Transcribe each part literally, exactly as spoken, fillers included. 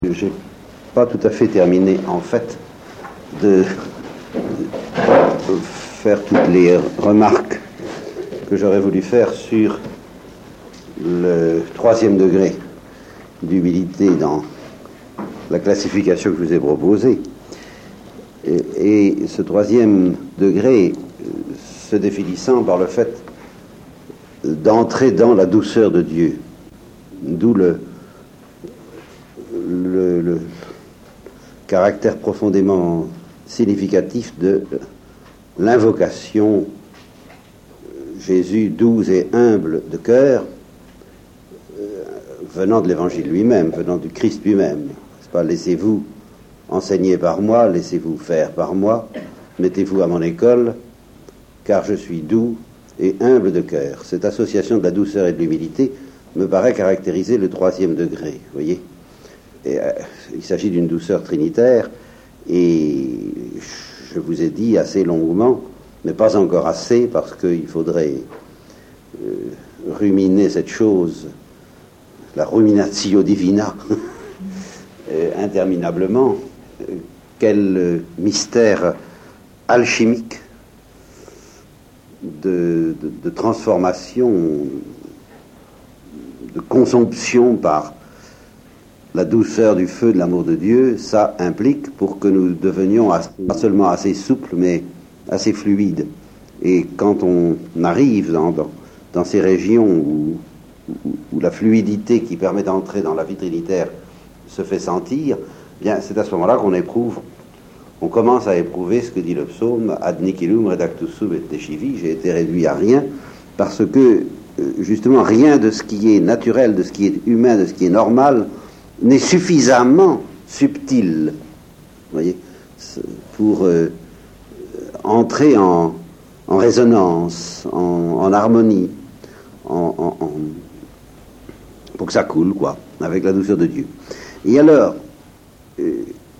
J'ai pas tout à fait terminé en fait de faire toutes les remarques que j'aurais voulu faire sur le troisième degré d'humilité dans la classification que je vous ai proposée. Et, et ce troisième degré se définissant par le fait d'entrer dans la douceur de Dieu, d'où le Le, le caractère profondément significatif de l'invocation Jésus doux et humble de cœur, euh, venant de l'évangile lui-même, venant du Christ lui-même. C'est pas laissez-vous enseigner par moi, laissez-vous faire par moi, mettez-vous à mon école, car je suis doux et humble de cœur. Cette association de la douceur et de l'humilité me paraît caractériser le troisième degré, vous voyez. Et, euh, il s'agit d'une douceur trinitaire, et je vous ai dit assez longuement, mais pas encore assez, parce qu'il faudrait euh, ruminer cette chose, la ruminatio divina, euh, interminablement. Euh, quel euh, mystère alchimique de, de, de transformation, de consomption par la douceur du feu de l'amour de Dieu, ça implique pour que nous devenions assez, pas seulement assez souples, mais assez fluides. Et quand on arrive dans, dans, dans ces régions où, où, où la fluidité qui permet d'entrer dans la vie trinitaire se fait sentir, bien c'est à ce moment-là qu'on éprouve, on commence à éprouver ce que dit le psaume, ad nihilum redactus sum et tescivi, j'ai été réduit à rien, parce que justement rien de ce qui est naturel, de ce qui est humain, de ce qui est normal, n'est suffisamment subtil, vous voyez, pour euh, entrer en, en résonance, en, en harmonie, en, en, en, pour que ça coule, quoi, avec la douceur de Dieu. Et alors, euh,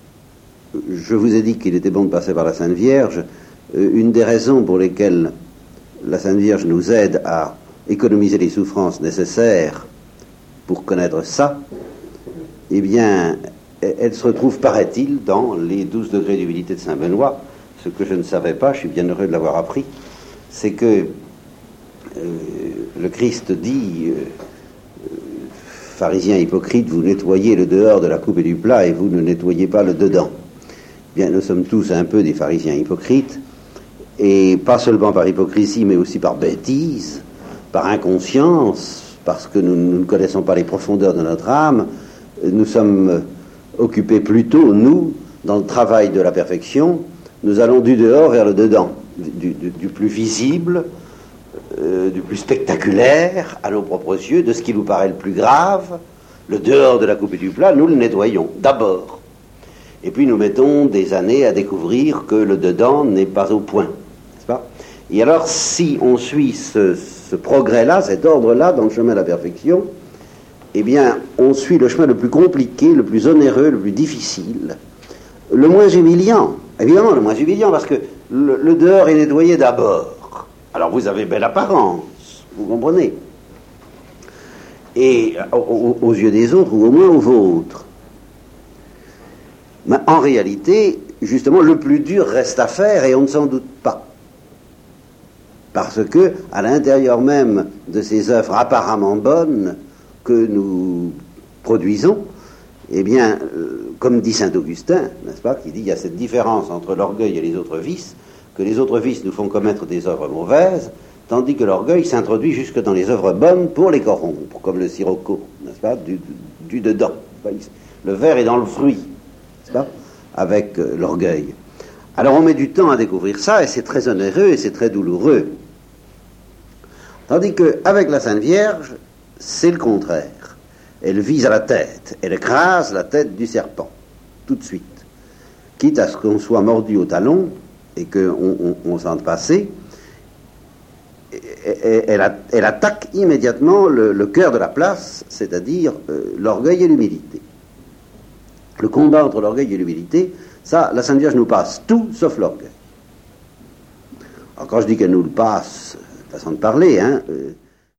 je vous ai dit qu'il était bon de passer par la Sainte Vierge. Euh, une des raisons pour lesquelles la Sainte Vierge nous aide à économiser les souffrances nécessaires pour connaître ça, eh bien, elle se retrouve, paraît-il, dans les douze degrés d'humilité de Saint Benoît. Ce que je ne savais pas, je suis bien heureux de l'avoir appris, c'est que euh, le Christ dit, euh, euh, pharisiens hypocrites, vous nettoyez le dehors de la coupe et du plat et vous ne nettoyez pas le dedans. Bien, nous sommes tous un peu des pharisiens hypocrites, et pas seulement par hypocrisie, mais aussi par bêtise, par inconscience, parce que nous, nous ne connaissons pas les profondeurs de notre âme. Nous sommes occupés plutôt, nous, dans le travail de la perfection. Nous allons du dehors vers le dedans, du, du, du plus visible, euh, du plus spectaculaire à nos propres yeux, de ce qui nous paraît le plus grave. Le dehors de la coupe et du plat, nous le nettoyons d'abord. Et puis nous mettons des années à découvrir que le dedans n'est pas au point, n'est-ce pas ? Et alors, si on suit ce, ce progrès-là, cet ordre-là dans le chemin de la perfection, eh bien, on suit le chemin le plus compliqué, le plus onéreux, le plus difficile, le moins humiliant. Évidemment, le moins humiliant, parce que le, le dehors est nettoyé d'abord. Alors, vous avez belle apparence, vous comprenez. Et aux, aux yeux des autres, ou au moins aux vôtres. Mais en réalité, justement, le plus dur reste à faire, et on ne s'en doute pas. Parce que, à l'intérieur même de ces œuvres apparemment bonnes, que nous produisons, eh bien, euh, comme dit saint Augustin, n'est-ce pas, qui dit il y a cette différence entre l'orgueil et les autres vices, que les autres vices nous font commettre des œuvres mauvaises, tandis que l'orgueil s'introduit jusque dans les œuvres bonnes pour les corrompre, comme le sirocco, n'est-ce pas, du, du, du dedans. Le ver est dans le fruit, n'est-ce pas, avec euh, l'orgueil. Alors on met du temps à découvrir ça, et c'est très onéreux et c'est très douloureux. Tandis qu'avec la Sainte Vierge, c'est le contraire. Elle vise à la tête, elle écrase la tête du serpent, tout de suite. Quitte à ce qu'on soit mordu au talon et qu'on on, on sente passer, elle, elle attaque immédiatement le, le cœur de la place, c'est-à-dire euh, l'orgueil et l'humilité. Le combat entre l'orgueil et l'humilité, ça, la Sainte Vierge nous passe tout sauf l'orgueil. Alors quand je dis qu'elle nous le passe, façon de parler, hein, euh,